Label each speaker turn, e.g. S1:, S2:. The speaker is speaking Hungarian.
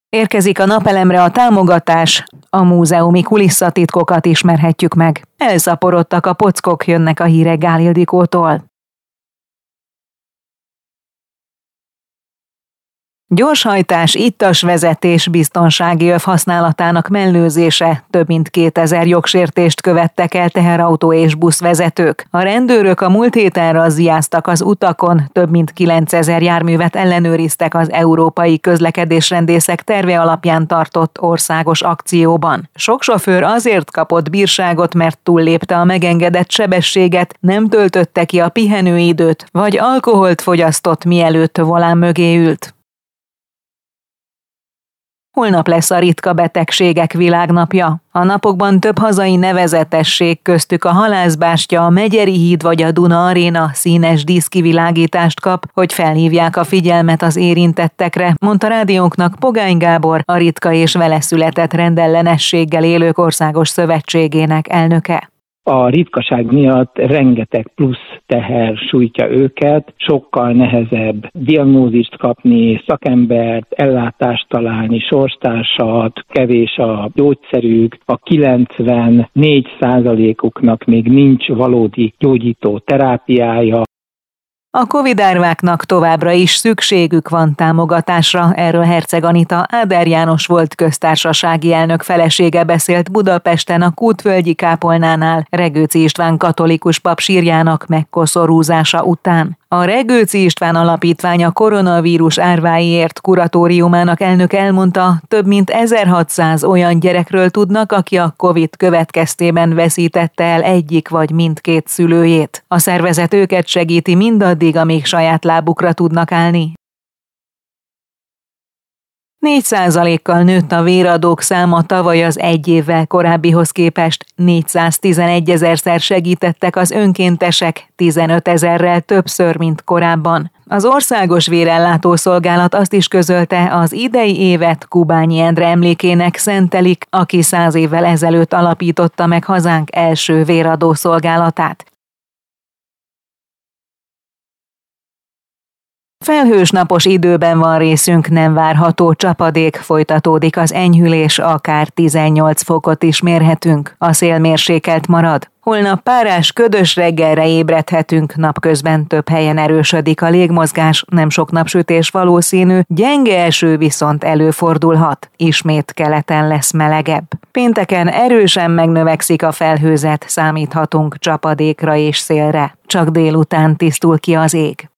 S1: Érkezik a napelemre a támogatás, a múzeumi kulisszatitkokat ismerhetjük meg. Elszaporodtak a pockok, jönnek a hírek Gál Ildikótól. Gyorshajtás, ittas vezetés, biztonsági öv használatának mellőzése, több mint 2000 jogsértést követtek el teherautó és buszvezetők. A rendőrök a múlt héten razziáztak az utakon, több mint 9000 járművet ellenőriztek az európai közlekedésrendészek terve alapján tartott országos akcióban. Sok sofőr azért kapott bírságot, mert túllépte a megengedett sebességet, nem töltötte ki a pihenőidőt, vagy alkoholt fogyasztott, mielőtt volán mögé ült. Holnap lesz a ritka betegségek világnapja. A napokban több hazai nevezetesség, köztük a Halászbástya, a Megyeri híd vagy a Duna Aréna színes díszkivilágítást kap, hogy felhívják a figyelmet az érintettekre, mondta rádiónknak Pogány Gábor, a ritka és vele született rendellenességgel élők országos szövetségének elnöke.
S2: A ritkaság miatt rengeteg plusz teher sújtja őket, sokkal nehezebb diagnózist kapni, szakembert, ellátást találni, sorstársat, kevés a gyógyszerük, a 94%-uknak még nincs valódi gyógyító terápiája.
S1: A Covid-árváknak továbbra is szükségük van támogatásra, erről Herceg Anita, Áder János volt köztársasági elnök felesége beszélt Budapesten a Kútvölgyi kápolnánál Regőczy István katolikus pap sírjának megkoszorúzása után. A Regőczy István Alapítvány a koronavírus árváiért kuratóriumának elnök elmondta, több mint 1600 olyan gyerekről tudnak, aki a Covid következtében veszítette el egyik vagy mindkét szülőjét. A szervezet őket segíti mindaddig, amíg saját lábukra tudnak állni. 4%-kal nőtt a véradók száma tavaly az egy évvel korábbihoz képest, 411 000-szer segítettek az önkéntesek, 15 000-rel többször, mint korábban. Az Országos Vérellátó Szolgálat azt is közölte, az idei évet Kubányi Endre emlékének szentelik, aki 100 évvel ezelőtt alapította meg hazánk első véradó szolgálatát. Felhős napos időben van részünk, nem várható csapadék, folytatódik az enyhülés, akár 18 fokot is mérhetünk. A szél mérsékelt marad. Holnap párás, ködös reggelre ébredhetünk, napközben több helyen erősödik a légmozgás, nem sok napsütés valószínű, gyenge eső viszont előfordulhat, ismét keleten lesz melegebb. Pénteken erősen megnövekszik a felhőzet, számíthatunk csapadékra és szélre, csak délután tisztul ki az ég.